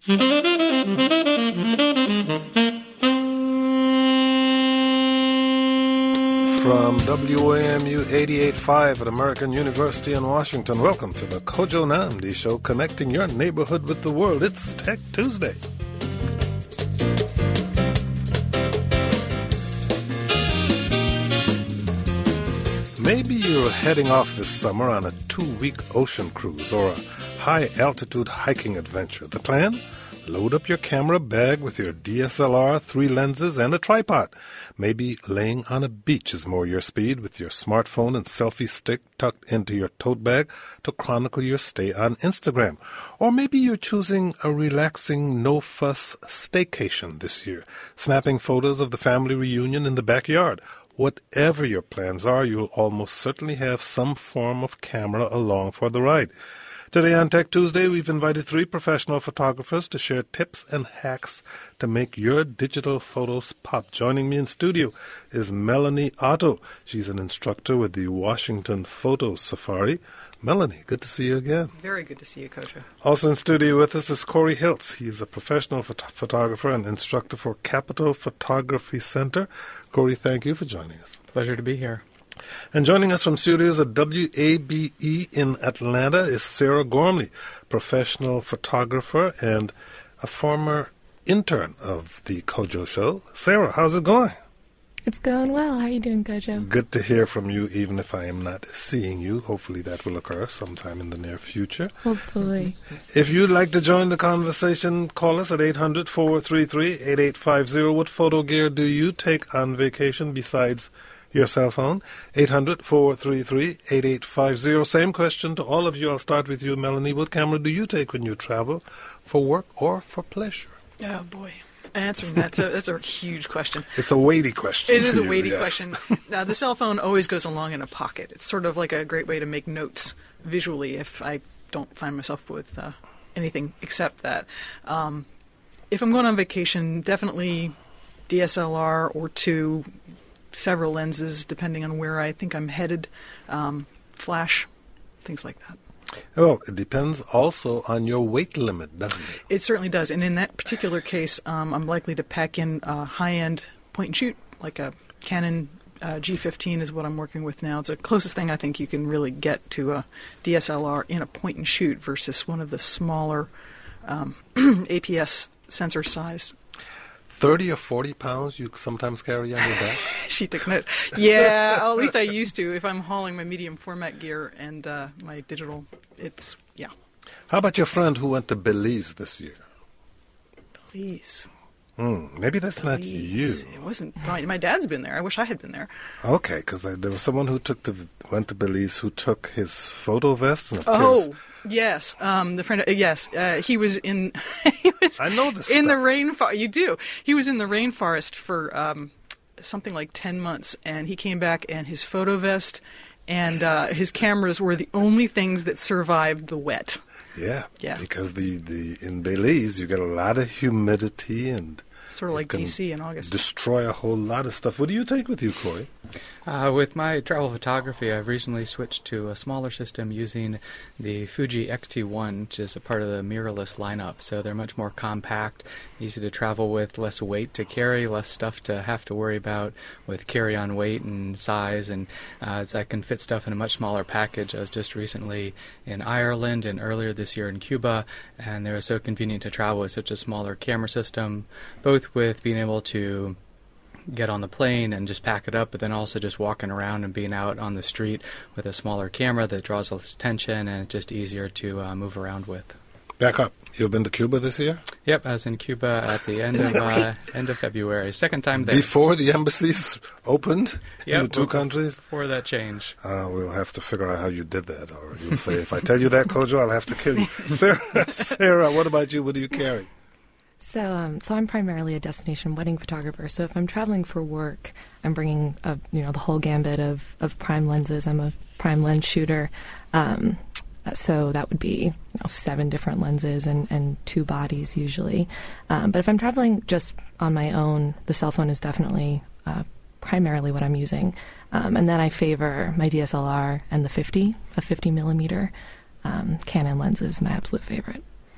From WAMU 88.5 at American University in Washington, welcome to the Kojo Namdi Show, connecting your neighborhood with the world. It's Tech Tuesday. Maybe you're heading off this summer on a 2-week ocean cruise or a high-altitude hiking adventure. The plan? Load up your camera bag with your DSLR, 3 lenses, and a tripod. Maybe laying on a beach is more your speed with your smartphone and selfie stick tucked into your tote bag to chronicle your stay on Instagram. Or maybe you're choosing a relaxing, no-fuss staycation this year, snapping photos of the family reunion in the backyard. Whatever your plans are, you'll almost certainly have some form of camera along for the ride. Today on Tech Tuesday, we've invited 3 professional photographers to share tips and hacks to make your digital photos pop. Joining me in studio is Melanie Otto. She's an instructor with the Washington Photo Safari. Melanie, good to see you again. Very good to see you, Kojo. Also in studio with us is Corey Hiltz. He's a professional photographer and instructor for Capital Photography Center. Corey, thank you for joining us. Pleasure to be here. And joining us from studios at WABE in Atlanta is Sarah Gormley, professional photographer and a former intern of the Kojo Show. Sarah, how's it going? It's going well. How are you doing, Kojo? Good to hear from you, even if I am not seeing you. Hopefully that will occur sometime in the near future. Hopefully. If you'd like to join the conversation, call us at 800-433-8850. What photo gear do you take on vacation besides your cell phone? 800-433-8850. Same question to all of you. I'll start with you, Melanie. What camera do you take when you travel for work or for pleasure? Oh, boy. Answering that's a huge question. It's a weighty question. It is a weighty question. Now, the cell phone always goes along in a pocket. It's sort of like a great way to make notes visually if I don't find myself with anything except that. If I'm going on vacation, definitely DSLR or 2, several lenses, depending on where I think I'm headed, flash, things like that. Well, it depends also on your weight limit, doesn't it? It certainly does. And in that particular case, I'm likely to pack in a high-end point-and-shoot, like a Canon G15 is what I'm working with now. It's the closest thing I think you can really get to a DSLR in a point-and-shoot versus one of the smaller APS sensor size. 30 or 40 pounds you sometimes carry on your back? She took notes. Yeah, at least I used to. If I'm hauling my medium format gear and my digital, it's, yeah. How about your friend who went to Belize this year? Belize. Maybe that's Belize. not you. It wasn't. My dad's been there. I wish I had been there. Okay, because there was someone who went to Belize who took his photo vest and a pair of... Yes, the friend. Yes, he was in. I know this in stuff. the rainforest. You do. He was in the rainforest for something like 10 months, and he came back, and his photo vest and his cameras were the only things that survived the wet. Yeah. Yeah. Because the in Belize you get a lot of humidity and sort of like DC in August. Destroy a whole lot of stuff. What do you take with you, Corey? With my travel photography, I've recently switched to a smaller system using the Fuji X-T1, which is a part of the mirrorless lineup. So they're much more compact, easy to travel with, less weight to carry, less stuff to have to worry about with carry-on weight and size. And I can fit stuff in a much smaller package. I was just recently in Ireland and earlier this year in Cuba, and they were so convenient to travel with such a smaller camera system, both with being able to get on the plane and just pack it up, but then also just walking around and being out on the street with a smaller camera that draws less attention and it's just easier to move around with. Back up. You've been to Cuba this year? Yep, I was in Cuba at the end of February. Second time there. Before the embassies opened in the two countries? Before that change. We'll have to figure out how you did that. Or you'll say, if I tell you that, Kojo, I'll have to kill you. Sarah, what about you? What do you carry? So I'm primarily a destination wedding photographer. So if I'm traveling for work, I'm bringing the whole gambit of prime lenses. I'm a prime lens shooter. So that would be 7 different lenses and 2 bodies usually. But if I'm traveling just on my own, the cell phone is definitely primarily what I'm using. And then I favor my DSLR and the 50 millimeter. Canon lens is my absolute favorite.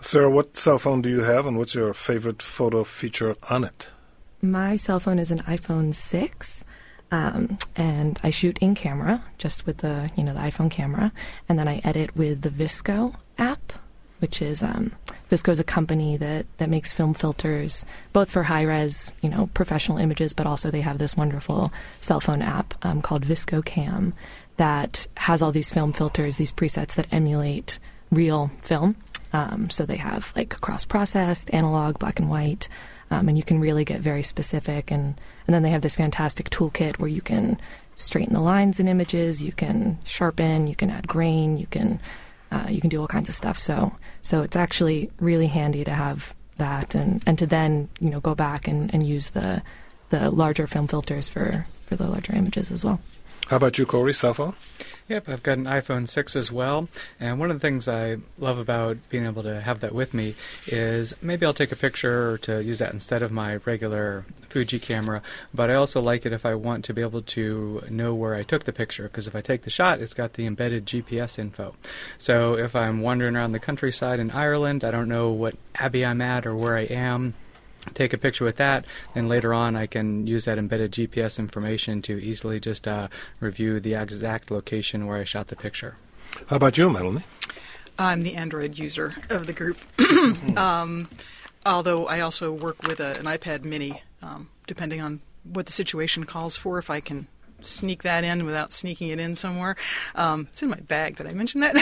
Sarah, what cell phone do you have, and what's your favorite photo feature on it? My cell phone is an iPhone 6, and I shoot in camera, just with the iPhone camera, and then I edit with the VSCO app, which is VSCO is a company that makes film filters, both for high-res, professional images, but also they have this wonderful cell phone app called VSCO Cam that has all these film filters, these presets that emulate real film. So they have like cross-processed, analog, black and white, and you can really get very specific. And then they have this fantastic toolkit where you can straighten the lines in images, you can sharpen, you can add grain, you can do all kinds of stuff. So it's actually really handy to have that and to then go back and use the larger film filters for the larger images as well. How about you, Corey? Cell phone? Yep, I've got an iPhone 6 as well, and one of the things I love about being able to have that with me is maybe I'll take a picture or to use that instead of my regular Fuji camera, but I also like it if I want to be able to know where I took the picture, because if I take the shot, it's got the embedded GPS info. So if I'm wandering around the countryside in Ireland, I don't know what abbey I'm at or where I am, take a picture with that, and later on I can use that embedded GPS information to easily just review the exact location where I shot the picture. How about you, Melanie? I'm the Android user of the group, although I also work with an iPad mini, depending on what the situation calls for, if I can sneak that in without sneaking it in somewhere. It's in my bag. Did I mention that?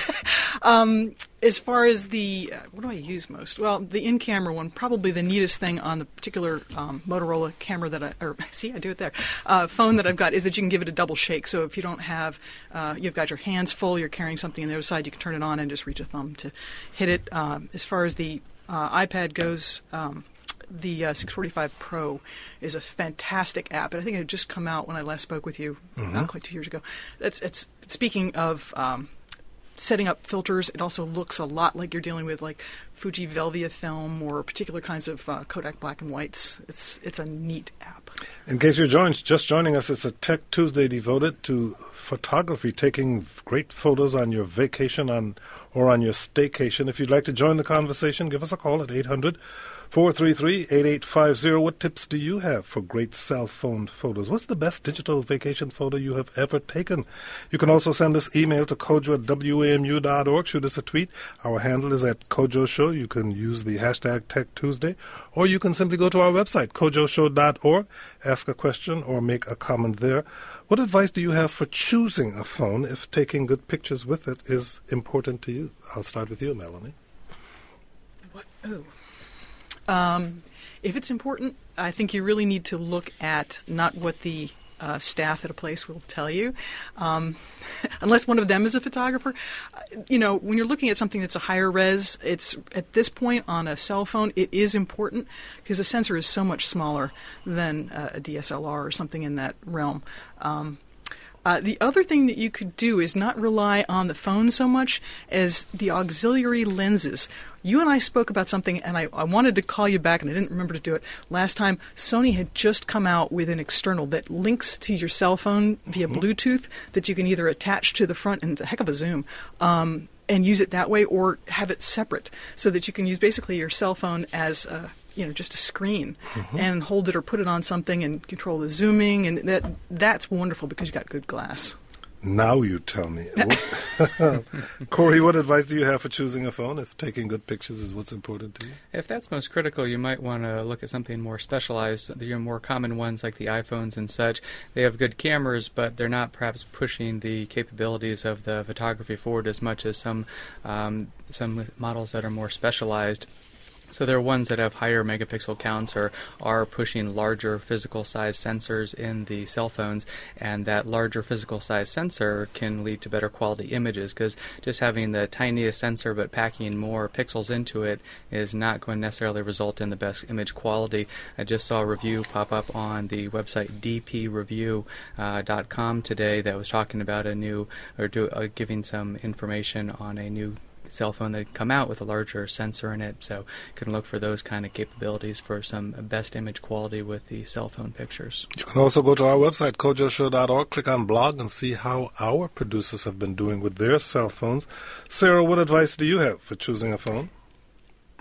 As far as the, what do I use most? Well, the in-camera one, probably the neatest thing on the particular Motorola camera that I do it there, phone that I've got, is that you can give it a double shake. So if you don't have, you've got your hands full, you're carrying something on the other side, you can turn it on and just reach a thumb to hit it. As far as the iPad goes, the 645 Pro is a fantastic app, and I think it had just come out when I last spoke with you, not quite 2 years ago. It's speaking of setting up filters, it also looks a lot like you're dealing with like Fuji Velvia film or particular kinds of Kodak black and whites. It's a neat app. In case you're just joining us, it's a Tech Tuesday devoted to photography, taking great photos on your vacation or on your staycation. If you'd like to join the conversation, give us a call at 800-433-8850. What tips do you have for great cell phone photos? What's the best digital vacation photo you have ever taken? You can also send us email to kojo@wamu.org. Shoot us a tweet. Our handle is at Kojo Show. You can use the hashtag Tech Tuesday, or you can simply go to our website, kojoshow.org, ask a question or make a comment there. What advice do you have for choosing a phone if taking good pictures with it is important to you? I'll start with you, Melanie. If it's important, I think you really need to look at not what the staff at a place will tell you, unless one of them is a photographer. When you're looking at something that's a higher res, it's at this point on a cell phone, it is important because the sensor is so much smaller than a DSLR or something in that realm. The other thing that you could do is not rely on the phone so much as the auxiliary lenses. You and I spoke about something, and I wanted to call you back, and I didn't remember to do it. Last time, Sony had just come out with an external that links to your cell phone via Bluetooth that you can either attach to the front, and it's a heck of a zoom, and use it that way, or have it separate so that you can use basically your cell phone as just a screen and hold it or put it on something and control the zooming, and that's wonderful because you got good glass. Now you tell me. Corey, what advice do you have for choosing a phone if taking good pictures is what's important to you? If that's most critical, you might want to look at something more specialized. The more common ones like the iPhones and such, they have good cameras, but they're not perhaps pushing the capabilities of the photography forward as much as some models that are more specialized. So there are ones that have higher megapixel counts or are pushing larger physical size sensors in the cell phones, and that larger physical size sensor can lead to better quality images, because just having the tiniest sensor but packing more pixels into it is not going to necessarily result in the best image quality. I just saw a review pop up on the website dpreview.com today that was talking about giving some information on a new cell phone that had come out with a larger sensor in it, so you can look for those kind of capabilities for some best image quality with the cell phone pictures. You can also go to our website, kojoshow.org, click on blog, and see how our producers have been doing with their cell phones. Sarah, what advice do you have for choosing a phone?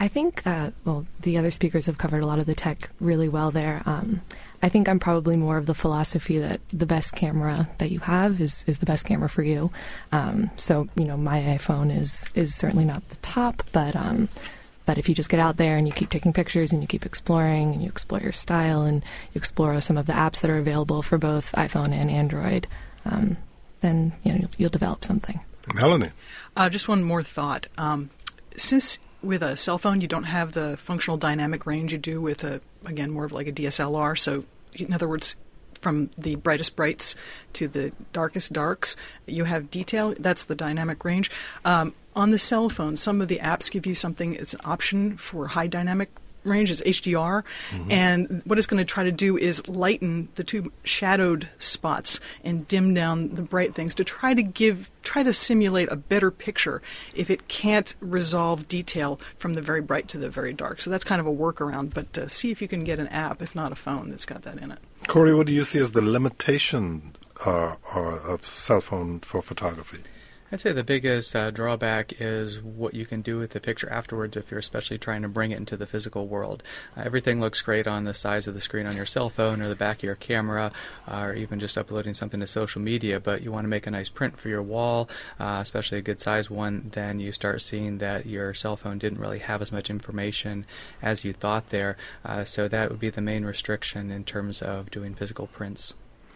I think, the other speakers have covered a lot of the tech really well there. I think I'm probably more of the philosophy that the best camera that you have is the best camera for you. So, my iPhone is certainly not the top, but if you just get out there and you keep taking pictures and you keep exploring and you explore your style and you explore some of the apps that are available for both iPhone and Android, then you'll develop something. Melanie? Just one more thought. Since with a cell phone you don't have the functional dynamic range you do with more of like a DSLR, so in other words, from the brightest brights to the darkest darks, you have detail. That's the dynamic range. On the cell phone, some of the apps give you something, it's an option for high dynamic range, is HDR, and what it's going to try to do is lighten the two shadowed spots and dim down the bright things to try to simulate a better picture if it can't resolve detail from the very bright to the very dark. So that's kind of a workaround, but see if you can get an app, if not a phone, that's got that in it. Corey, what do you see as the limitation of cell phone for photography? I'd say the biggest drawback is what you can do with the picture afterwards if you're especially trying to bring it into the physical world. Everything looks great on the size of the screen on your cell phone or the back of your camera, or even just uploading something to social media, but you want to make a nice print for your wall, especially a good size one, then you start seeing that your cell phone didn't really have as much information as you thought there. So that would be the main restriction in terms of doing physical prints.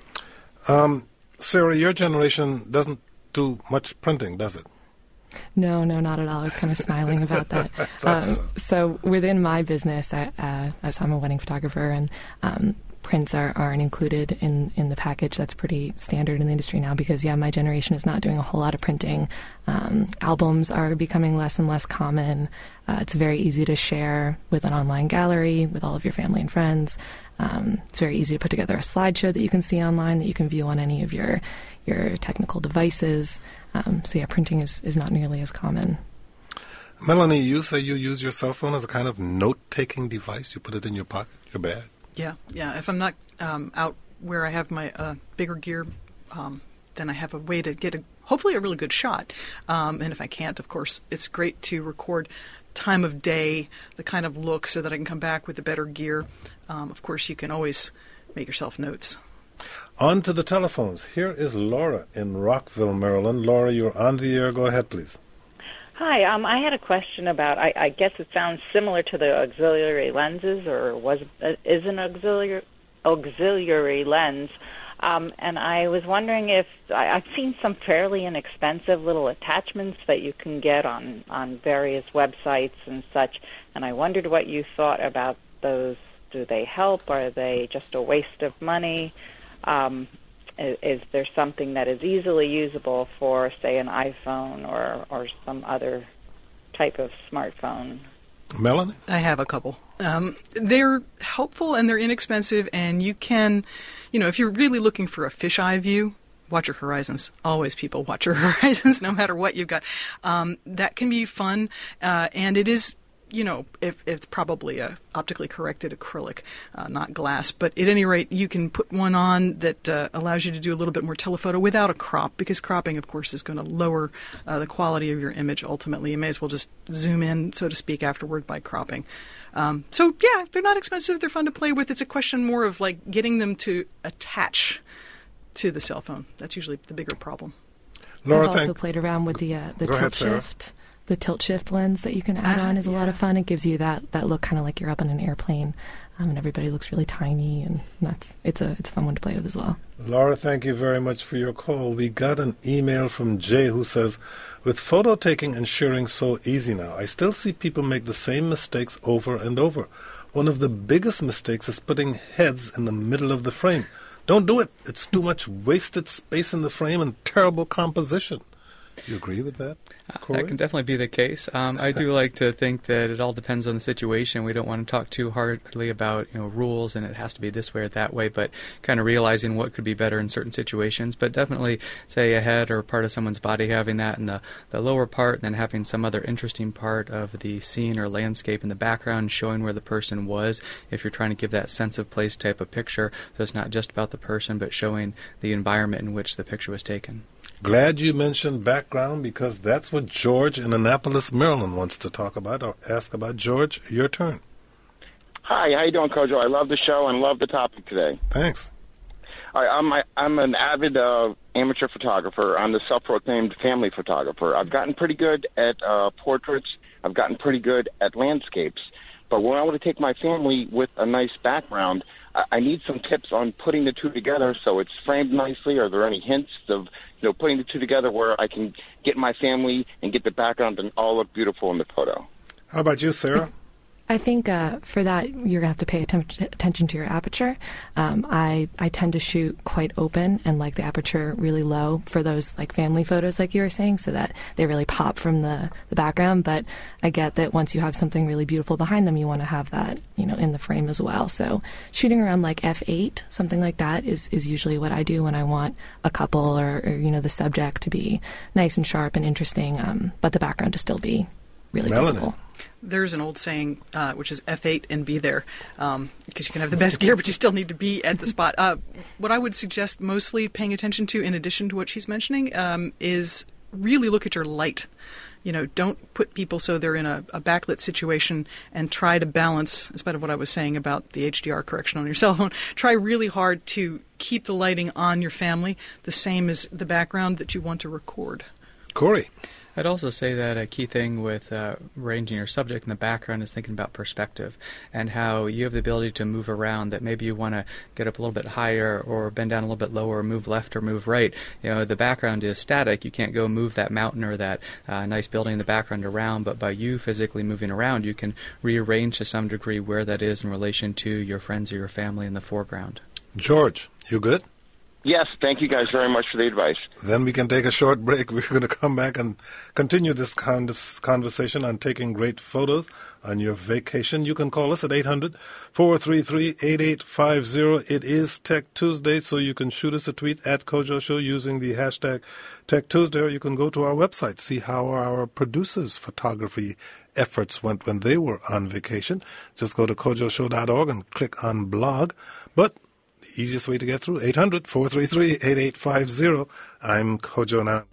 Sarah, your generation doesn't do much printing, does it? No, not at all. I was kind of smiling about that. So within my business, I'm a wedding photographer, and prints aren't included in the package. That's pretty standard in the industry now because, my generation is not doing a whole lot of printing. Albums are becoming less and less common. It's very easy to share with an online gallery with all of your family and friends. It's very easy to put together a slideshow that you can see online that you can view on any of your technical devices. So printing is not nearly as common. Melanie, you say you use your cell phone as a kind of note-taking device. You put it in your pocket, your bag. Yeah. If I'm not out where I have my bigger gear, then I have a way to get hopefully a really good shot. And if I can't, of course, it's great to record time of day, the kind of look, so that I can come back with the better gear. Of course, you can always make yourself notes. On to the telephones. Here is Laura in Rockville, Maryland. Laura, you're on the air. Go ahead, please. Hi, I had a question about, I guess it sounds similar to the auxiliary lenses, or is an auxiliary lens, and I was wondering if, I've seen some fairly inexpensive little attachments that you can get on various websites and such, and I wondered what you thought about those. Do they help? Are they just a waste of money? Is there something that is easily usable for, say, an iPhone or some other type of smartphone? Melanie? I have a couple. They're helpful and they're inexpensive, and you can, if you're really looking for a fisheye view, watch your horizons. Always, people, watch your horizons, no matter what you've got. That can be fun, and it is, if it's probably a optically corrected acrylic, not glass. But at any rate, you can put one on that allows you to do a little bit more telephoto without a crop, because cropping, of course, is going to lower the quality of your image ultimately. You may as well just zoom in, so to speak, afterward by cropping. They're not expensive. They're fun to play with. It's a question more of like getting them to attach to the cell phone. That's usually the bigger problem. Laura, I've also played around with the tilt shift. The tilt shift lens that you can add on is a lot of fun. It gives you that look kind of like you're up on an airplane, and everybody looks really tiny, and it's a fun one to play with as well. Laura, thank you very much for your call. We got an email from Jay who says, with photo taking and sharing so easy now, I still see people make the same mistakes over and over. One of the biggest mistakes is putting heads in the middle of the frame. Don't do it. It's too much wasted space in the frame and terrible composition. Do you agree with that, Corey? That can definitely be the case. I do like to think that it all depends on the situation. We don't want to talk too hardly about rules and it has to be this way or that way, but kind of realizing what could be better in certain situations. But definitely, say, a head or part of someone's body, having that in the lower part, and then having some other interesting part of the scene or landscape in the background, showing where the person was, if you're trying to give that sense of place type of picture. So it's not just about the person, but showing the environment in which the picture was taken. Glad you mentioned background because that's what George in Annapolis, Maryland wants to talk about or ask about. George, your turn. Hi, how you doing, Kojo? I love the show and love the topic today. Thanks. I'm an avid amateur photographer. I'm the self-proclaimed family photographer. I've gotten pretty good at portraits. I've gotten pretty good at landscapes. But when I want to take my family with a nice background, I need some tips on putting the two together so it's framed nicely. Are there any hints of putting the two together where I can get my family and get the background and all look beautiful in the photo? How about you, Sarah? I think for that, you're going to have to pay attention to your aperture. I tend to shoot quite open and like the aperture really low for those like family photos like you were saying so that they really pop from the background. But I get that once you have something really beautiful behind them, you want to have that, in the frame as well. So shooting around like f8, something like that is usually what I do when I want a couple or the subject to be nice and sharp and interesting, but the background to still be really visible. There's an old saying, which is F8 and be there, because you can have the best gear, but you still need to be at the spot. What I would suggest mostly paying attention to, in addition to what she's mentioning, is really look at your light. Don't put people so they're in a backlit situation and try to balance, in spite of what I was saying about the HDR correction on your cell phone, try really hard to keep the lighting on your family the same as the background that you want to record. Corey. I'd also say that a key thing with arranging your subject in the background is thinking about perspective and how you have the ability to move around, that maybe you want to get up a little bit higher or bend down a little bit lower, move left or move right. The background is static. You can't go move that mountain or that nice building in the background around, but by you physically moving around, you can rearrange to some degree where that is in relation to your friends or your family in the foreground. George, you good? Yes, thank you guys very much for the advice. Then we can take a short break. We're going to come back and continue this kind of conversation on taking great photos on your vacation. You can call us at 800-433-8850. It is Tech Tuesday, so you can shoot us a tweet at Kojo Show using the hashtag Tech Tuesday, or you can go to our website, see how our producers' photography efforts went when they were on vacation. Just go to kojoshow.org and click on blog. But the easiest way to get through, 800-433-8850. I'm Kojo now.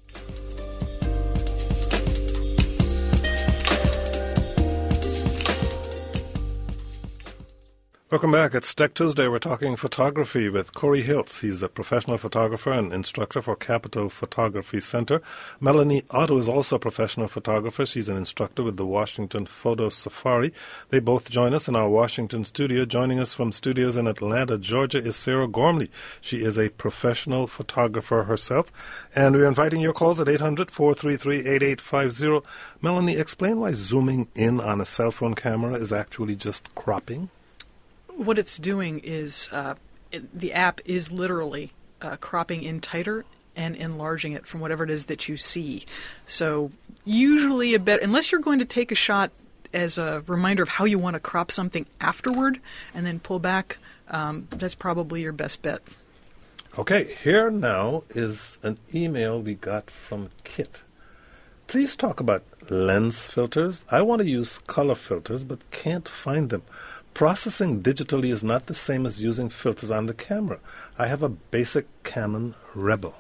Welcome back. It's Tech Tuesday. We're talking photography with Corey Hiltz. He's a professional photographer and instructor for Capital Photography Center. Melanie Otto is also a professional photographer. She's an instructor with the Washington Photo Safari. They both join us in our Washington studio. Joining us from studios in Atlanta, Georgia, is Sarah Gormley. She is a professional photographer herself. And we're inviting your calls at 800-433-8850. Melanie, explain why zooming in on a cell phone camera is actually just cropping. What it's doing is the app is literally cropping in tighter and enlarging it from whatever it is that you see. So usually unless you're going to take a shot as a reminder of how you want to crop something afterward and then pull back, that's probably your best bet. Okay, here now is an email we got from Kit. Please talk about lens filters. I want to use color filters but can't find them. Processing digitally is not the same as using filters on the camera. I have a basic Canon Rebel.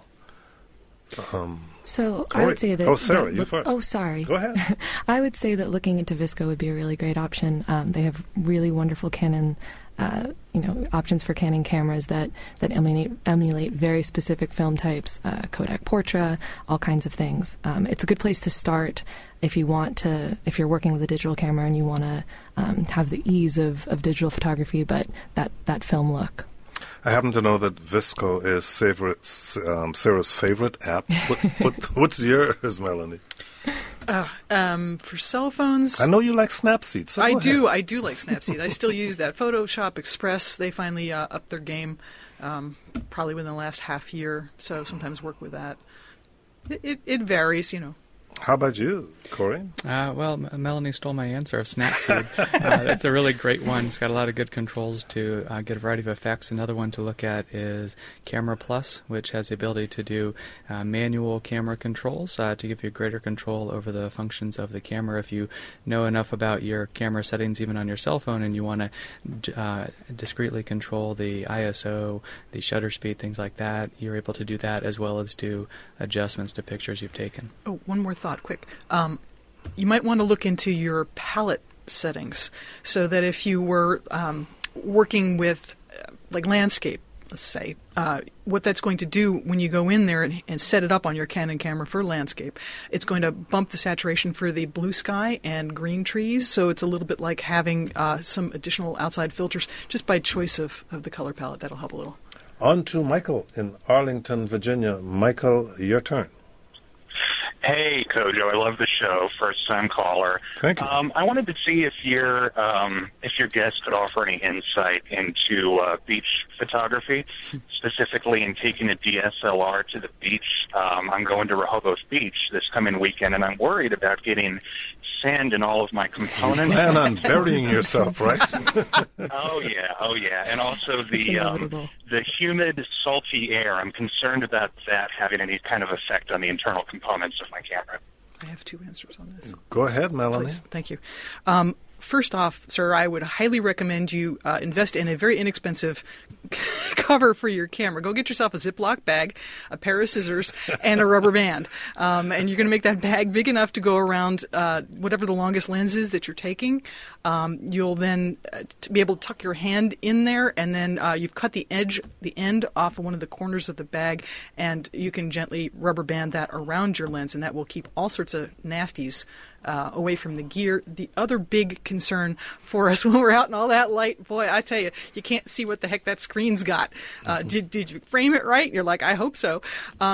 So I would say that... Oh, Sarah, you first. Oh, sorry. Go ahead. I would say that looking into VSCO would be a really great option. They have really wonderful Canon options for Canon cameras that emulate very specific film types, Kodak Portra, all kinds of things. It's a good place to start if you're working with a digital camera and you want to have the ease of digital photography, but that film look. I happen to know that VSCO is Sarah's favorite app. What's yours, Melanie? For cell phones, I know you like Snapseed. So I do like Snapseed. I still use that. Photoshop Express, they finally upped their game, probably within the last half year. So sometimes work with that. It varies, How about you, Corey? Well, Melanie stole my answer of Snapseed. That's a really great one. It's got a lot of good controls to get a variety of effects. Another one to look at is Camera Plus, which has the ability to do manual camera controls to give you greater control over the functions of the camera. If you know enough about your camera settings, even on your cell phone, and you want to discreetly control the ISO, the shutter speed, things like that, you're able to do that as well as do adjustments to pictures you've taken. Oh, one more thought, quick. You might want to look into your palette settings so that if you were working with like landscape, let's say, what that's going to do when you go in there and set it up on your Canon camera for landscape, it's going to bump the saturation for the blue sky and green trees, so it's a little bit like having some additional outside filters just by choice of the color palette. That'll help a little. On to Michael in Arlington, Virginia. Michael, your turn. Hey, Kojo, I love the show. First-time caller. Thank you. I wanted to see if your guest could offer any insight into beach photography, specifically in taking a DSLR to the beach. I'm going to Rehoboth Beach this coming weekend, and I'm worried about getting sand in all of my components. You plan on burying yourself, right? Oh yeah, and also the humid, salty air. I'm concerned about that having any kind of effect on the internal components of my camera. I have two answers on this. Go ahead, Melanie. Please. Thank you. First off, sir, I would highly recommend you invest in a very inexpensive cover for your camera. Go get yourself a Ziploc bag, a pair of scissors, and a rubber band. And you're going to make that bag big enough to go around whatever the longest lens is that you're taking. You'll then be able to tuck your hand in there, and then you've cut the end off of one of the corners of the bag, and you can gently rubber band that around your lens, and that will keep all sorts of nasties away from the gear. The other big concern for us when we're out in all that light, boy, I tell you, you can't see what the heck that screen's got. Did you frame it right? You're like, I hope so.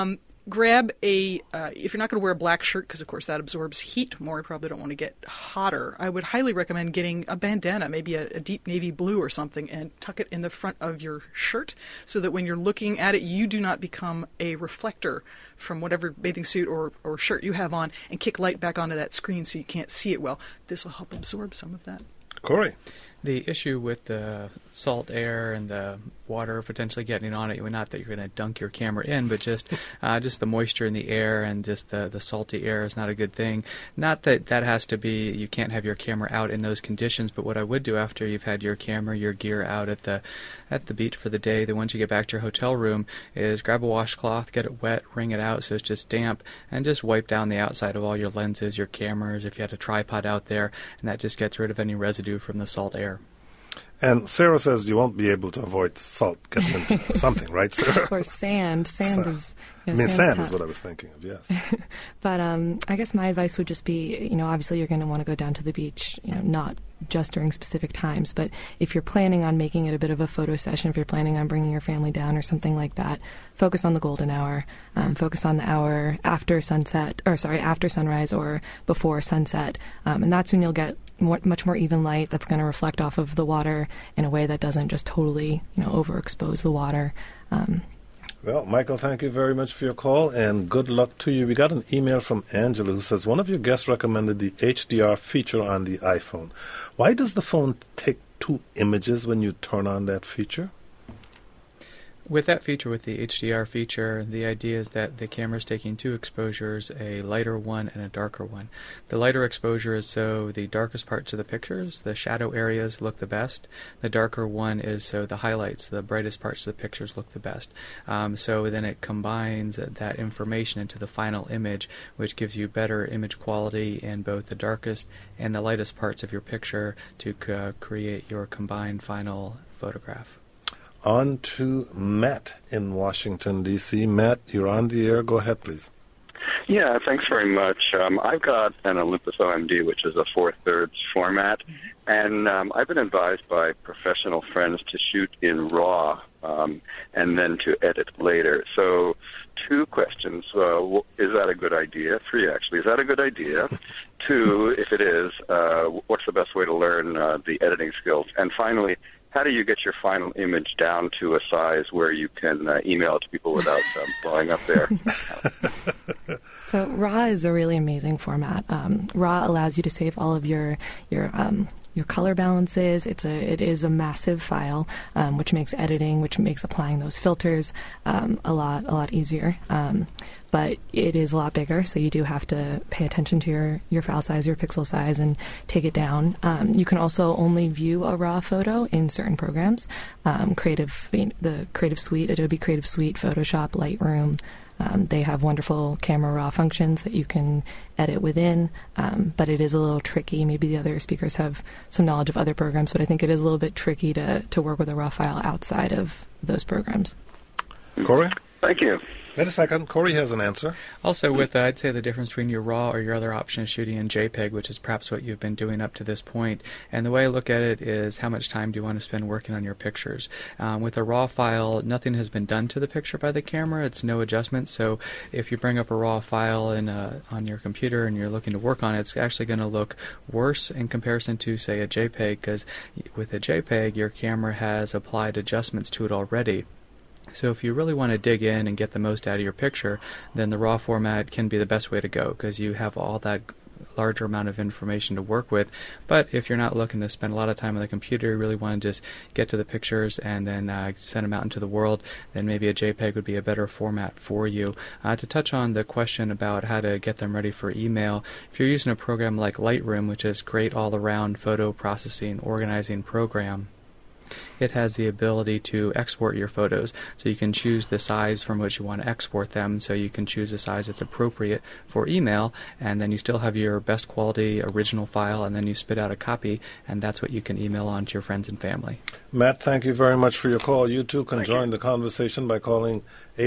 Grab if you're not going to wear a black shirt, because of course that absorbs heat more, you probably don't want to get hotter. I would highly recommend getting a bandana, maybe a deep navy blue or something, and tuck it in the front of your shirt so that when you're looking at it, you do not become a reflector from whatever bathing suit or shirt you have on and kick light back onto that screen so you can't see it well. This will help absorb some of that. Corey. The issue with the salt air and the water potentially getting on it, not that you're going to dunk your camera in, but just the moisture in the air and just the salty air is not a good thing. Not that that has to be, you can't have your camera out in those conditions, but what I would do after you've had your camera, your gear out at the beach for the day, then once you get back to your hotel room, is grab a washcloth, get it wet, wring it out so it's just damp, and just wipe down the outside of all your lenses, your cameras, if you had a tripod out there, and that just gets rid of any residue from the salt air. And Sarah says you won't be able to avoid salt getting into something, right, Sarah? Or sand. Sand is... sand is what I was thinking of, yes. But I guess my advice would just be, obviously you're going to want to go down to the beach, not just during specific times, but if you're planning on making it a bit of a photo session, if you're planning on bringing your family down or something like that, focus on the golden hour. Focus on the hour after after sunrise or before sunset. And that's when you'll get much more even light that's going to reflect off of the water in a way that doesn't just totally, overexpose the water. Well, Michael, thank you very much for your call, and good luck to you. We got an email from Angela who says, one of your guests recommended the HDR feature on the iPhone. Why does the phone take two images when you turn on that feature? With that feature, with the HDR feature, the idea is that the camera is taking two exposures, a lighter one and a darker one. The lighter exposure is so the darkest parts of the pictures, the shadow areas, look the best. The darker one is so the highlights, the brightest parts of the pictures look the best. So then it combines that information into the final image, which gives you better image quality in both the darkest and the lightest parts of your picture to create your combined final photograph. On to Matt in Washington, D.C. Matt, you're on the air. Go ahead, please. Yeah, thanks very much. I've got an Olympus OMD, which is a 4/3 format, and I've been advised by professional friends to shoot in RAW and then to edit later. So 2 questions. Is that a good idea? 3, actually. Is that a good idea? 2, if it is, what's the best way to learn the editing skills? And finally, how do you get your final image down to a size where you can email it to people without blowing up there? So RAW is a really amazing format. RAW allows you to save all of your color balances. It is a massive file, which makes editing, which makes applying those filters a lot easier. But it is a lot bigger, so you do have to pay attention to your file size, your pixel size, and take it down. You can also only view a RAW photo in certain programs. The Creative Suite, Adobe Creative Suite, Photoshop, Lightroom. They have wonderful camera raw functions that you can edit within, but it is a little tricky. Maybe the other speakers have some knowledge of other programs, but I think it is a little bit tricky to work with a raw file outside of those programs. Corey? Thank you. Wait a second. Corey has an answer. Also, with I'd say the difference between your RAW or your other option is shooting in JPEG, which is perhaps what you've been doing up to this point. And the way I look at it is how much time do you want to spend working on your pictures. With a RAW file, nothing has been done to the picture by the camera. It's no adjustment. So if you bring up a RAW file on your computer and you're looking to work on it, it's actually going to look worse in comparison to, say, a JPEG, because with a JPEG, your camera has applied adjustments to it already. So if you really want to dig in and get the most out of your picture, then the RAW format can be the best way to go, because you have all that larger amount of information to work with. But if you're not looking to spend a lot of time on the computer, you really want to just get to the pictures and then send them out into the world, then maybe a JPEG would be a better format for you. To touch on the question about how to get them ready for email, if you're using a program like Lightroom, which is great all-around photo processing, organizing program, it has the ability to export your photos. So you can choose the size from which you want to export them, so you can choose a size that's appropriate for email, and then you still have your best quality original file, and then you spit out a copy, and that's what you can email on to your friends and family. Matt, thank you very much for your call. You too can join the conversation by calling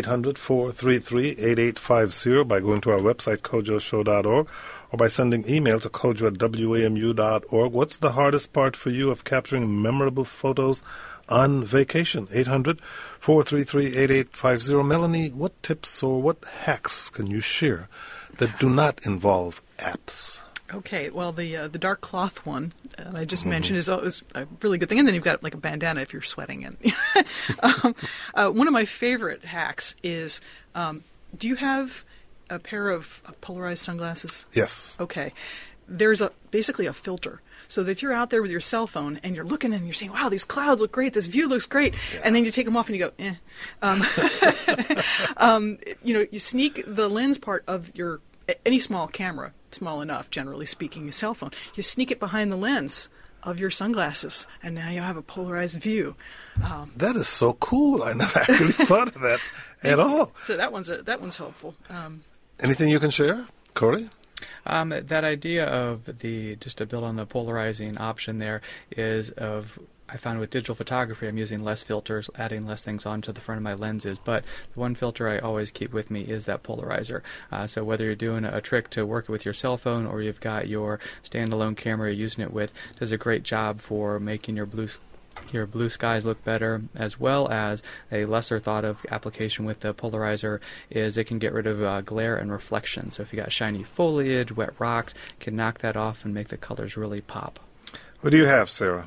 800-433-8850, by going to our website, kojoshow.org, or by sending email to kojo@wamu.org. What's the hardest part for you of capturing memorable photos on vacation? 800-433-8850. Melanie, what tips or what hacks can you share that do not involve apps? Okay, well, the dark cloth one that I just mentioned is always a really good thing. And then you've got like a bandana if you're sweating. And one of my favorite hacks is, do you have a pair of polarized sunglasses? Yes. Okay. There's basically a filter. So that if you're out there with your cell phone and you're looking and you're saying, wow, these clouds look great, this view looks great, and then you take them off and you go, you sneak the lens part of any small camera, small enough, generally speaking, a cell phone, you sneak it behind the lens of your sunglasses, and now you have a polarized view. That is so cool. I never actually thought of that at all. So that one's helpful. Anything you can share, Corey? That idea of just to build on the polarizing option there I found with digital photography, I'm using less filters, adding less things onto the front of my lenses. But the one filter I always keep with me is that polarizer. So whether you're doing a trick to work with your cell phone or you've got your standalone camera you're using it with, it does a great job for making your blue skies look better, as well as a lesser thought of application with the polarizer is it can get rid of glare and reflection. So if you got shiny foliage, wet rocks, it can knock that off and make the colors really pop. What do you have, Sarah?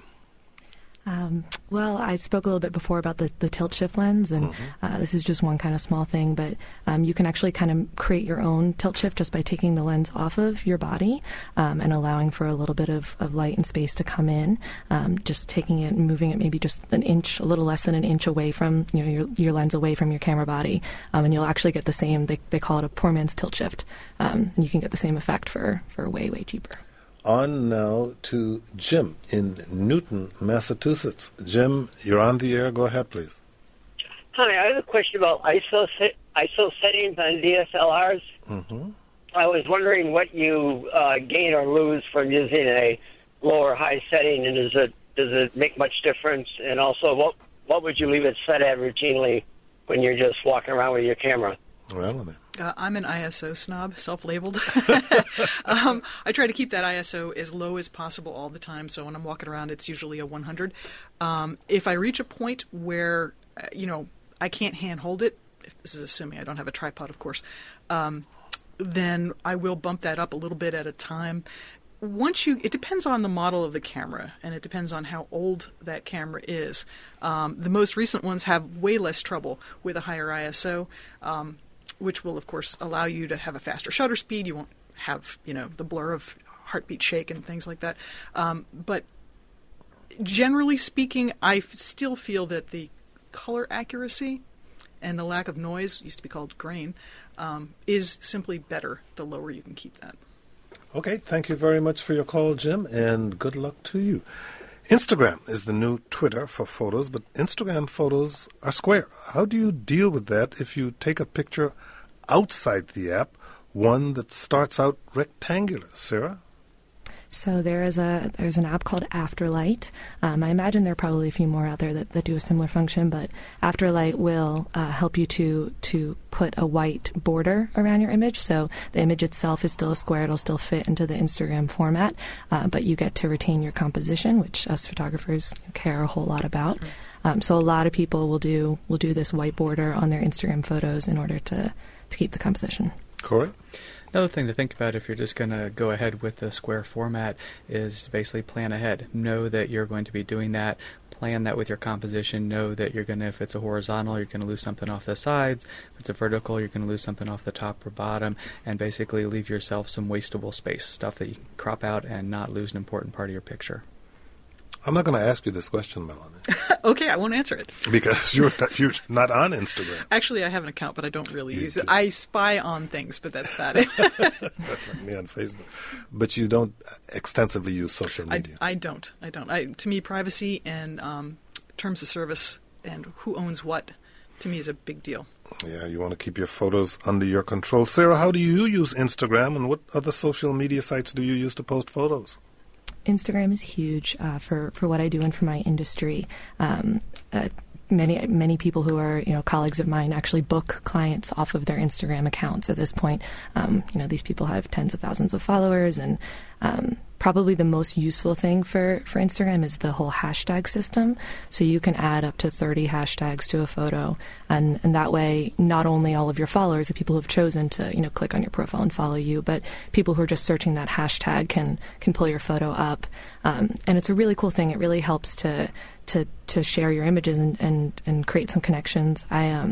Well, I spoke a little bit before about the tilt shift lens, and this is just one kind of small thing, but you can actually kind of create your own tilt shift just by taking the lens off of your body and allowing for a little bit of light and space to come in, just taking it and moving it maybe just an inch, a little less than an inch away from your lens away from your camera body, and you'll actually get the same, they call it a poor man's tilt shift, and you can get the same effect for way, way cheaper. On now to Jim in Newton, Massachusetts. Jim, you're on the air. Go ahead, please. Hi, I have a question about ISO settings on DSLRs. Mm-hmm. I was wondering what you gain or lose from using a low or high setting, and does it make much difference? And also, what would you leave it set at routinely when you're just walking around with your camera? Well, I'm an ISO snob, self-labeled. I try to keep that ISO as low as possible all the time, so when I'm walking around, it's usually a 100. If I reach a point where, I can't hand-hold it, if this is assuming I don't have a tripod, of course, then I will bump that up a little bit at a time. It depends on the model of the camera, and it depends on how old that camera is. The most recent ones have way less trouble with a higher ISO. which will, of course, allow you to have a faster shutter speed. You won't have, the blur of heartbeat shake and things like that. But generally speaking, I still feel that the color accuracy and the lack of noise, used to be called grain, is simply better the lower you can keep that. Okay, thank you very much for your call, Jim, and good luck to you. Instagram is the new Twitter for photos, but Instagram photos are square. How do you deal with that if you take a picture outside the app, one that starts out rectangular? Sarah? So there's an app called Afterlight. I imagine there are probably a few more out there that do a similar function, but Afterlight will help you to put a white border around your image. So the image itself is still a square. It'll still fit into the Instagram format, but you get to retain your composition, which us photographers care a whole lot about. So a lot of people will do this white border on their Instagram photos in order to keep the composition. Corey? Another thing to think about if you're just going to go ahead with the square format is basically plan ahead. Know that you're going to be doing that. Plan that with your composition. Know that you're going to, if it's a horizontal, you're going to lose something off the sides. If it's a vertical, you're going to lose something off the top or bottom, and basically leave yourself some wastable space, stuff that you can crop out and not lose an important part of your picture. I'm not going to ask you this question, Melanie. Okay, I won't answer it. Because you're not on Instagram. Actually, I have an account, but I don't really use it. I spy on things, but that's about it. That's like me on Facebook. But you don't extensively use social media. I don't. To me, privacy and terms of service and who owns what, to me, is a big deal. Yeah, you want to keep your photos under your control. Sarah, how do you use Instagram, and what other social media sites do you use to post photos? Instagram is huge for what I do and for my industry. Many people who are colleagues of mine actually book clients off of their Instagram accounts at this point. These people have tens of thousands of followers, and probably the most useful thing for Instagram is the whole hashtag system. So you can add up to 30 hashtags to a photo, and that way not only all of your followers, the people who have chosen to click on your profile and follow you, but people who are just searching that hashtag can pull your photo up. And it's a really cool thing. It really helps to share your images and create some connections.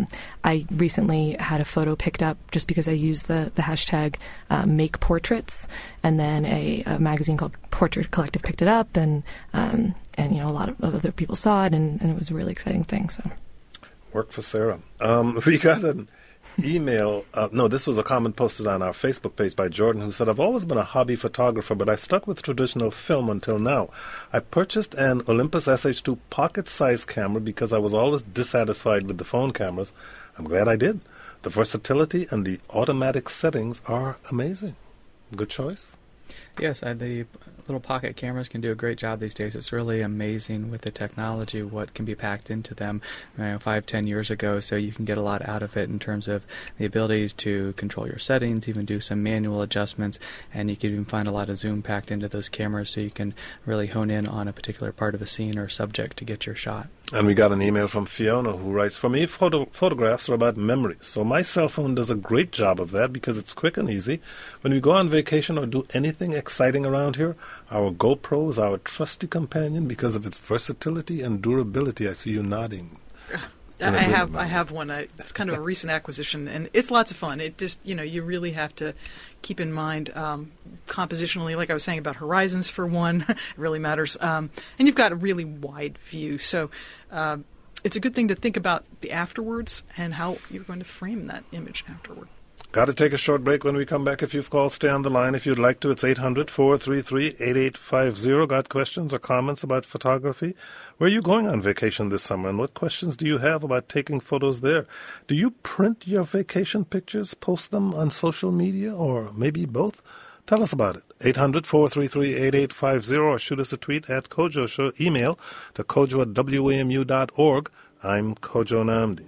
I recently had a photo picked up just because I used the hashtag make portraits, and then a magazine called Portrait Collective picked it up, and a lot of other people saw it, and it was a really exciting thing. So, work for Sarah. We got an email. This was a comment posted on our Facebook page by Jordan, who said, I've always been a hobby photographer, but I've stuck with traditional film until now. I purchased an Olympus SH2 pocket-sized camera because I was always dissatisfied with the phone cameras. I'm glad I did. The versatility and the automatic settings are amazing. Good choice. Yes, the little pocket cameras can do a great job these days. It's really amazing with the technology what can be packed into them 5-10 years ago, so you can get a lot out of it in terms of the abilities to control your settings, even do some manual adjustments, and you can even find a lot of zoom packed into those cameras so you can really hone in on a particular part of a scene or subject to get your shot. And we got an email from Fiona who writes, for me, photographs are about memories. So my cell phone does a great job of that because it's quick and easy. When we go on vacation or do anything exciting around here, our GoPro is our trusty companion because of its versatility and durability. I see you nodding. I have one. It's kind of a recent acquisition, and it's lots of fun. It just, you really have to keep in mind compositionally, like I was saying about horizons for one, it really matters. And you've got a really wide view. So it's a good thing to think about the afterwards and how you're going to frame that image afterward. Got to take a short break. When we come back, if you've called, stay on the line if you'd like to. It's 800-433-8850. Got questions or comments about photography? Where are you going on vacation this summer, and what questions do you have about taking photos there? Do you print your vacation pictures, post them on social media, or maybe both? Tell us about it. 800-433-8850, or shoot us a tweet at Kojo Show. Email to kojo@wamu.org. I'm Kojo Nnamdi.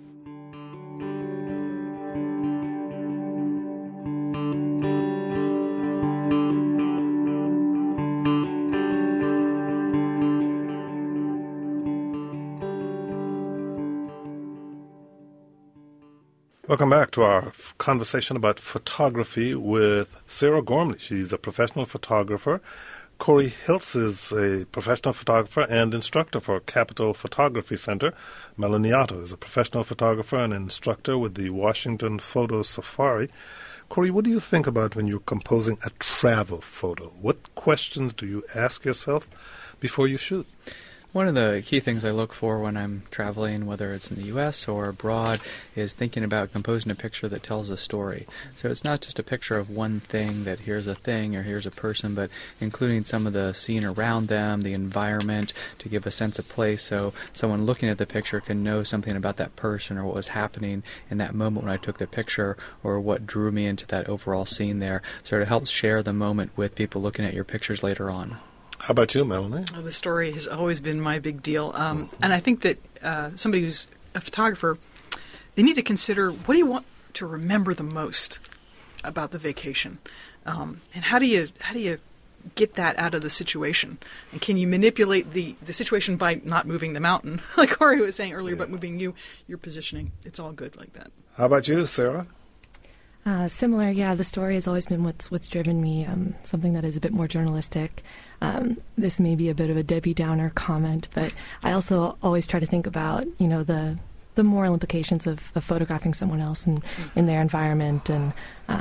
Welcome back to our conversation about photography with Sarah Gormley. She's a professional photographer Corey Hiltz is a professional photographer and instructor for Capital Photography Center. Melanie Otto is a professional photographer and instructor with the Washington Photo Safari. Corey, what do you think about when you're composing a travel photo? What questions do you ask yourself before you shoot? One of the key things I look for when I'm traveling, whether it's in the U.S. or abroad, is thinking about composing a picture that tells a story. So it's not just a picture of one thing, that here's a thing or here's a person, but including some of the scene around them, the environment, to give a sense of place so someone looking at the picture can know something about that person or what was happening in that moment when I took the picture or what drew me into that overall scene there. So it helps share the moment with people looking at your pictures later on. How about you, Melanie? The story has always been my big deal. And I think that somebody who's a photographer, they need to consider, what do you want to remember the most about the vacation? And how do you get that out of the situation? And can you manipulate the situation by not moving the mountain, like Corey was saying earlier, but moving your positioning? It's all good like that. How about you, Sarah? Similar, yeah. The story has always been what's driven me. Something that is a bit more journalistic. This may be a bit of a Debbie Downer comment, but I also always try to think about, the moral implications of photographing someone else in their environment and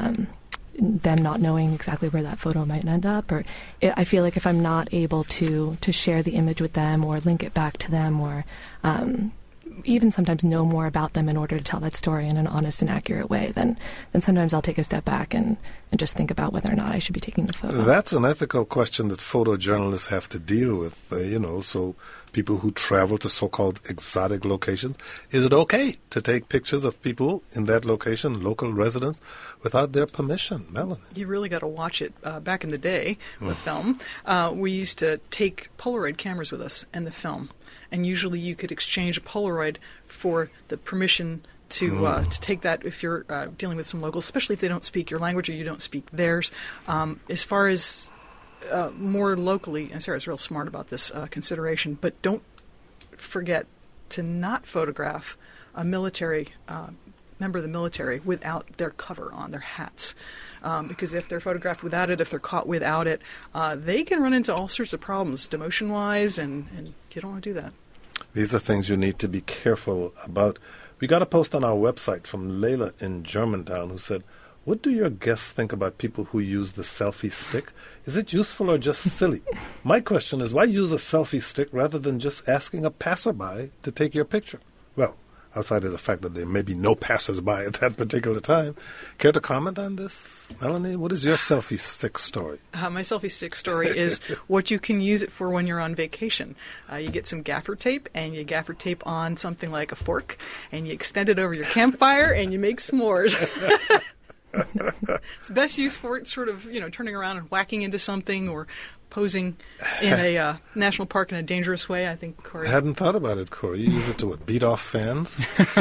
them not knowing exactly where that photo might end up. Or I feel like if I'm not able to share the image with them or link it back to them or even sometimes know more about them in order to tell that story in an honest and accurate way, then sometimes I'll take a step back and just think about whether or not I should be taking the photo. That's an ethical question that photojournalists have to deal with, so people who travel to so-called exotic locations, is it okay to take pictures of people in that location, local residents, without their permission? Melanie? You really got to watch it. Back in the day with film, we used to take Polaroid cameras with us and the film. And usually you could exchange a Polaroid for the permission to take that if you're dealing with some locals, especially if they don't speak your language or you don't speak theirs. As far as more locally, and Sarah's real smart about this consideration, but don't forget to not photograph a military member of the military without their cover on, their hats. Because if they're photographed without it, if they're caught without it, they can run into all sorts of problems, demotion-wise, and you don't want to do that. These are things you need to be careful about. We got a post on our website from Layla in Germantown who said, "What do your guests think about people who use the selfie stick? Is it useful or just silly? My question is, why use a selfie stick rather than just asking a passerby to take your picture?" Well, outside of the fact that there may be no passersby at that particular time. Care to comment on this, Melanie? What is your selfie stick story? My selfie stick story is what you can use it for when you're on vacation. You get some gaffer tape, and you gaffer tape on something like a fork, and you extend it over your campfire, and you make s'mores. It's best use for it, sort of, turning around and whacking into something or posing in a national park in a dangerous way, I think, Corey. I hadn't thought about it, Corey. You use it to beat off fans?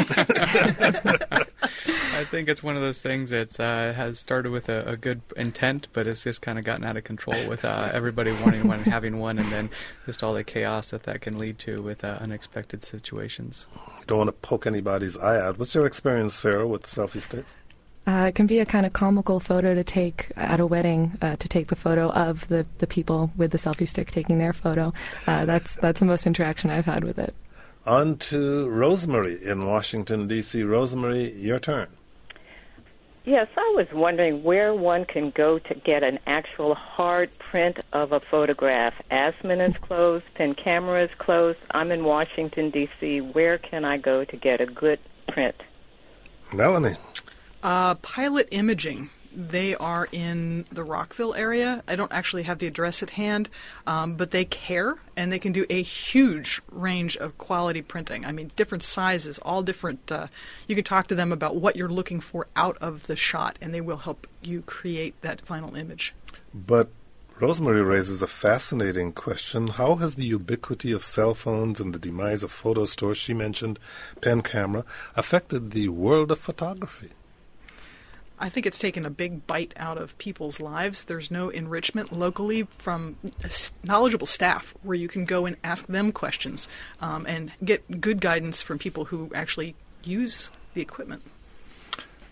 I think it's one of those things that has started with a good intent, but it's just kind of gotten out of control with everybody wanting one and having one, and then just all the chaos that can lead to with unexpected situations. Don't want to poke anybody's eye out. What's your experience, Sarah, with selfie sticks? It can be a kind of comical photo to take at a wedding, to take the photo of the people with the selfie stick taking their photo. That's the most interaction I've had with it. On to Rosemary in Washington, D.C. Rosemary, your turn. Yes, I was wondering where one can go to get an actual hard print of a photograph. Aspen is closed, Pencamera is closed. I'm in Washington, D.C. Where can I go to get a good print? Melanie. Pilot Imaging. They are in the Rockville area. I don't actually have the address at hand, but they care, and they can do a huge range of quality printing. I mean, different sizes, all different. You can talk to them about what you're looking for out of the shot, and they will help you create that final image. But Rosemary raises a fascinating question. How has the ubiquity of cell phones and the demise of photo stores, she mentioned Pencamera, affected the world of photography? I think it's taken a big bite out of people's lives. There's no enrichment locally from knowledgeable staff where you can go and ask them questions and get good guidance from people who actually use the equipment.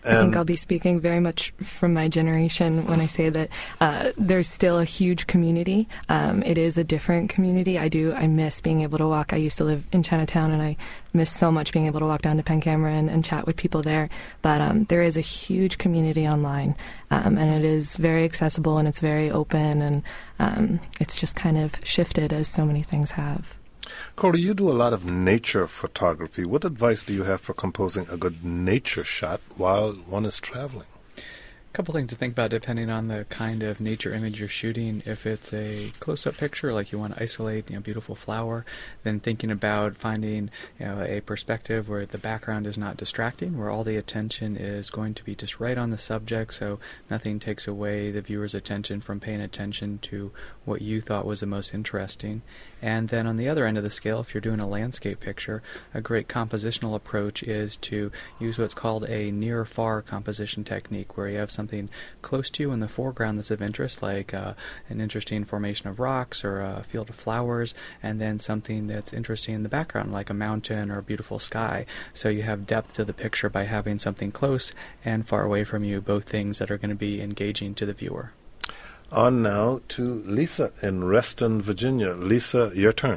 I think I'll be speaking very much from my generation when I say that there's still a huge community. It is a different community. I miss being able to walk. I used to live in Chinatown, and I miss so much being able to walk down to Penn Camera and chat with people there. But there is a huge community online, and it is very accessible, and it's very open, and it's just kind of shifted as so many things have. Corey, you do a lot of nature photography. What advice do you have for composing a good nature shot while one is traveling? A couple things to think about depending on the kind of nature image you're shooting. If it's a close-up picture, like you want to isolate, a beautiful flower, then thinking about finding, a perspective where the background is not distracting, where all the attention is going to be just right on the subject, so nothing takes away the viewer's attention from paying attention to what you thought was the most interesting. And then on the other end of the scale, if you're doing a landscape picture, a great compositional approach is to use what's called a near-far composition technique, where you have something close to you in the foreground that's of interest, like an interesting formation of rocks or a field of flowers, and then something that's interesting in the background, like a mountain or a beautiful sky. So you have depth to the picture by having something close and far away from you, both things that are going to be engaging to the viewer. On now to Lisa in Reston, Virginia. Lisa, your turn.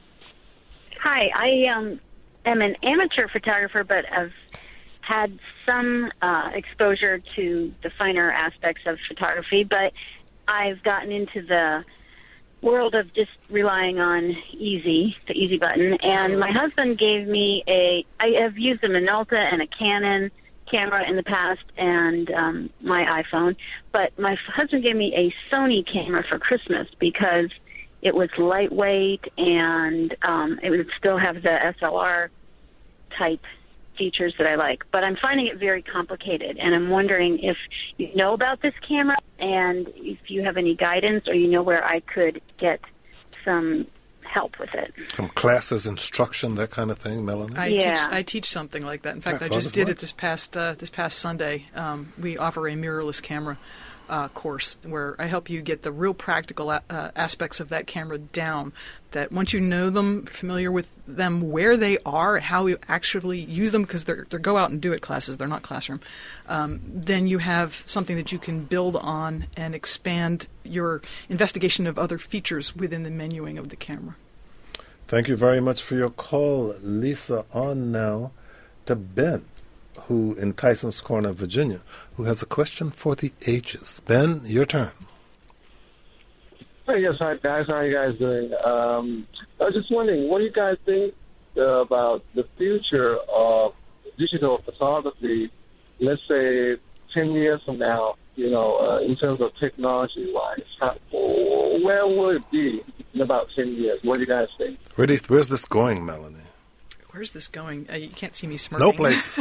Hi, I am an amateur photographer, but I've had some exposure to the finer aspects of photography, but I've gotten into the world of just relying on the easy button, and my husband gave me I have used a Minolta and a Canon camera in the past and my iPhone, but my husband gave me a Sony camera for Christmas because it was lightweight and it would still have the SLR type features that I like. But I'm finding it very complicated, and I'm wondering if you know about this camera and if you have any guidance or you know where I could get some help with it. Some classes, instruction, that kind of thing, Melanie? I teach something like that. In fact, I just did it this past Sunday. We offer a mirrorless camera course where I help you get the real practical aspects of that camera down, that once you know them, familiar with them, where they are, how you actually use them, because they're go out and do it classes, they're not classroom, then you have something that you can build on and expand your investigation of other features within the menuing of the camera. Thank you very much for your call, Lisa. On now to Ben, who in Tyson's Corner, Virginia, who has a question for the ages. Ben, your turn. Hey, yes, hi guys. How are you guys doing? I was just wondering, what do you guys think about the future of digital photography, let's say 10 years from now, in terms of technology-wise? Where will it be in about 10 years? What do you guys think? Where's this going, Melanie? Where's this going? You can't see me smirking. No place.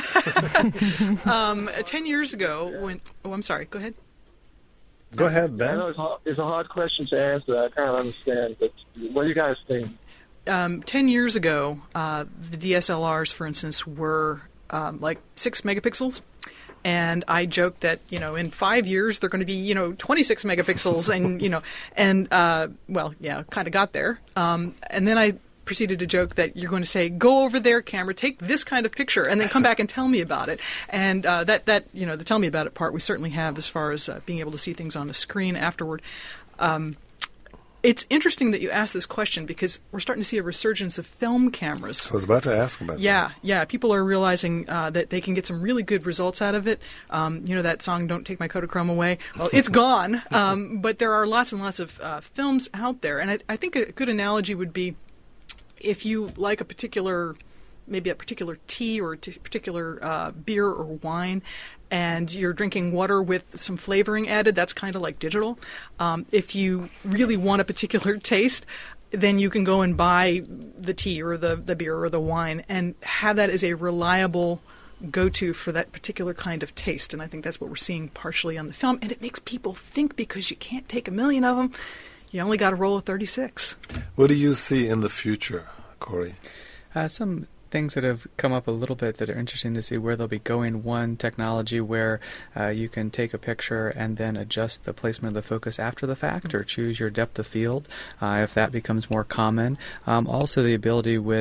10 years ago, I'm sorry, go ahead. Go ahead, Ben. I know it's a hard question to answer. I kind of understand, but what do you guys think? 10 years ago, the DSLRs, for instance, were like 6 megapixels. And I joked that, in 5 years, they're going to be, 26 megapixels. And, kind of got there. And then I proceeded to joke that you're going to say, go over there, camera, take this kind of picture, and then come back and tell me about it. And the tell me about it part we certainly have as far as being able to see things on a screen afterward. It's interesting that you asked this question because we're starting to see a resurgence of film cameras. I was about to ask about that. Yeah. People are realizing that they can get some really good results out of it. That song, Don't Take My Kodachrome Away? Well, it's gone. But there are lots and lots of films out there. And I think a good analogy would be if you like maybe a particular tea or a particular beer or wine, and you're drinking water with some flavoring added, that's kind of like digital. If you really want a particular taste, then you can go and buy the tea or the beer or the wine and have that as a reliable go-to for that particular kind of taste. And I think that's what we're seeing partially on the film. And it makes people think because you can't take 1 million of them, you only got to roll a 36. What do you see in the future, Corey? Some things that have come up a little bit that are interesting to see where they'll be going. One, technology where you can take a picture and then adjust the placement of the focus after the fact, or choose your depth of field if that becomes more common. Also the ability with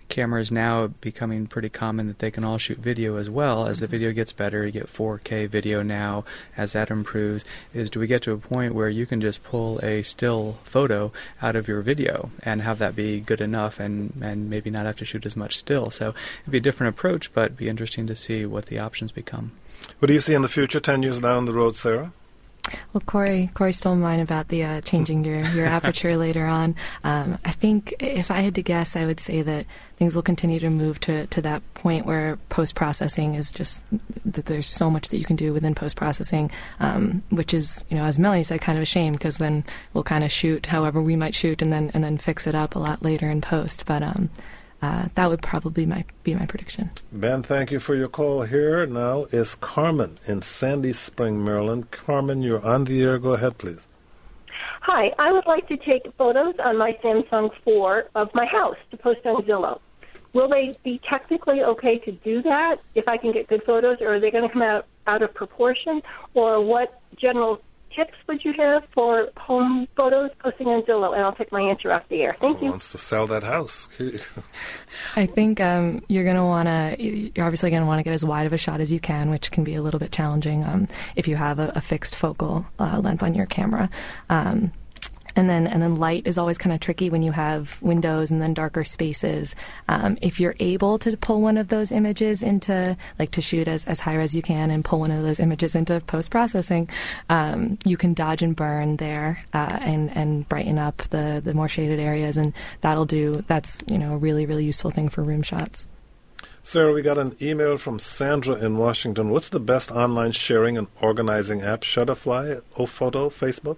cameras now becoming pretty common that they can all shoot video as well. As the video gets better, you get 4K video now. As that improves, do we get to a point where you can just pull a still photo out of your video and have that be good enough, and maybe not have to shoot as much still? So it'd be a different approach, but it'd be interesting to see what the options become. What do you see in the future, 10 years down the road, Sarah? Well, Corey stole mine about the changing your aperture later on. I think if I had to guess, I would say that things will continue to move to that point where post-processing is just that there's so much that you can do within post-processing, which is, as Melanie said, kind of a shame, because then we'll kind of shoot however we might shoot and then fix it up a lot later in post. But that would probably be my prediction. Ben, thank you for your call. Here now is Carmen in Sandy Spring, Maryland. Carmen, you're on the air. Go ahead, please. Hi, I would like to take photos on my Samsung 4 of my house to post on Zillow. Will they be technically okay to do that if I can get good photos, or are they going to come out of proportion? Or what general tips would you have for home photos posting on Zillow? And I'll take my answer off the air. Thank you. Wants to sell that house. I think you're obviously going to want to get as wide of a shot as you can, which can be a little bit challenging if you have a fixed focal length on your camera. And then light is always kind of tricky when you have windows and then darker spaces. If you're able to pull one of those images into, to shoot as high res you can and pull one of those images into post-processing, you can dodge and burn there and brighten up the more shaded areas, and that's a really, really useful thing for room shots. Sarah, we got an email from Sandra in Washington. What's the best online sharing and organizing app? Shutterfly, Ophoto, Facebook?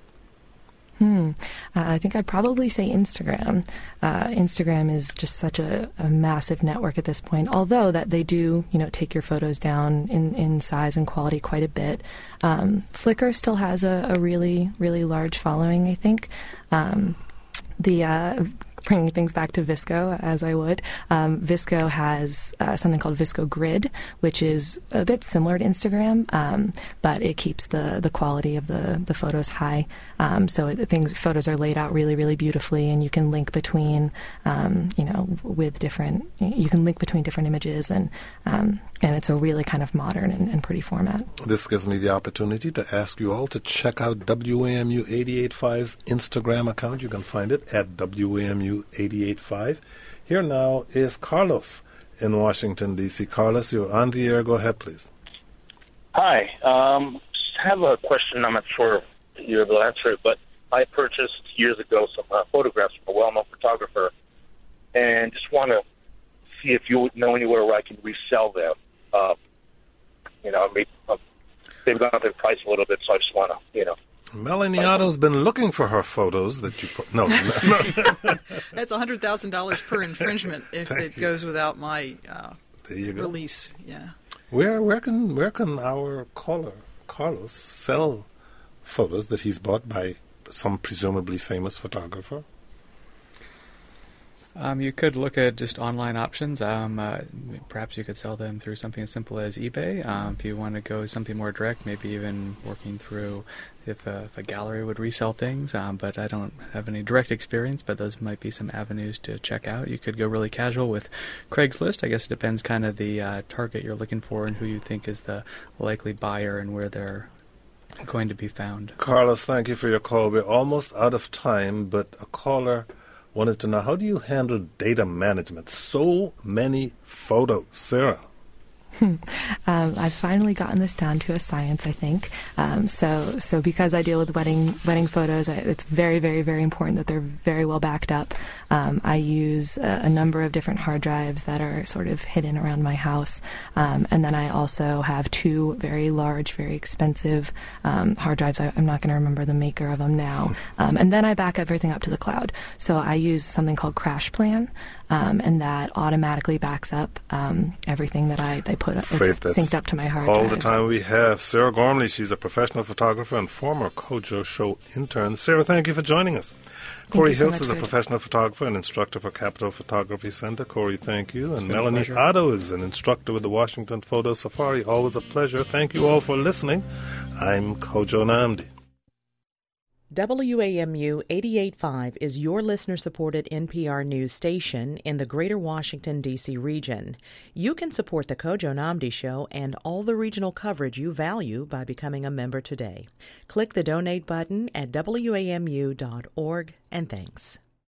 I think I'd probably say Instagram. Instagram is just such a massive network at this point, although that they do, take your photos down in size and quality quite a bit. Flickr still has a really, really large following, I think. Bringing things back to VSCO, as I would, VSCO has something called VSCO Grid, which is a bit similar to Instagram, but it keeps the quality of the photos high. So photos are laid out really, really beautifully, and you can link between, you can link between different images, and it's a really kind of modern and pretty format. This gives me the opportunity to ask you all to check out WAMU 88.5's Instagram account. You can find it at WAMU 88.5. Here now is Carlos in Washington, D.C. Carlos, you're on the air. Go ahead, please. Hi. I have a question. I'm not sure you're able to answer it, but I purchased years ago some photographs from a well-known photographer, and just want to see if you know anywhere where I can resell them. They've gone up in price a little bit, so I just want to, Melanie Otto's been looking for her photos that you put. No. That's $100,000 per infringement if it goes without my release. Yeah. Where can our caller Carlos sell photos that he's bought by some presumably famous photographer? You could look at just online options. Perhaps you could sell them through something as simple as eBay. If you want to go something more direct, maybe even working through if a gallery would resell things. But I don't have any direct experience, but those might be some avenues to check out. You could go really casual with Craigslist. I guess it depends kind of the target you're looking for and who you think is the likely buyer and where they're going to be found. Carlos, thank you for your call. We're almost out of time, but a caller wanted to know, how do you handle data management? So many photos. Sarah? I've finally gotten this down to a science, I think. So because I deal with wedding photos, it's very, very, very important that they're very well backed up. I use a number of different hard drives that are sort of hidden around my house. And then I also have 2 very large, very expensive hard drives. I'm not going to remember the maker of them now. And then I back everything up to the cloud. So I use something called CrashPlan, and that automatically backs up everything that I put. It's synced up to my hard drives. All the time we have. Sarah Gormley, she's a professional photographer and former Kojo Show intern. Sarah, thank you for joining us. Corey Hiltz is a professional photographer and instructor for Capital Photography Center. Corey, thank you. And Melanie Otto is an instructor with the Washington Photo Safari. Always a pleasure. Thank you all for listening. I'm Kojo Nnamdi. WAMU 88.5 is your listener-supported NPR news station in the greater Washington, D.C. region. You can support the Kojo Nnamdi Show and all the regional coverage you value by becoming a member today. Click the donate button at WAMU.org, and thanks.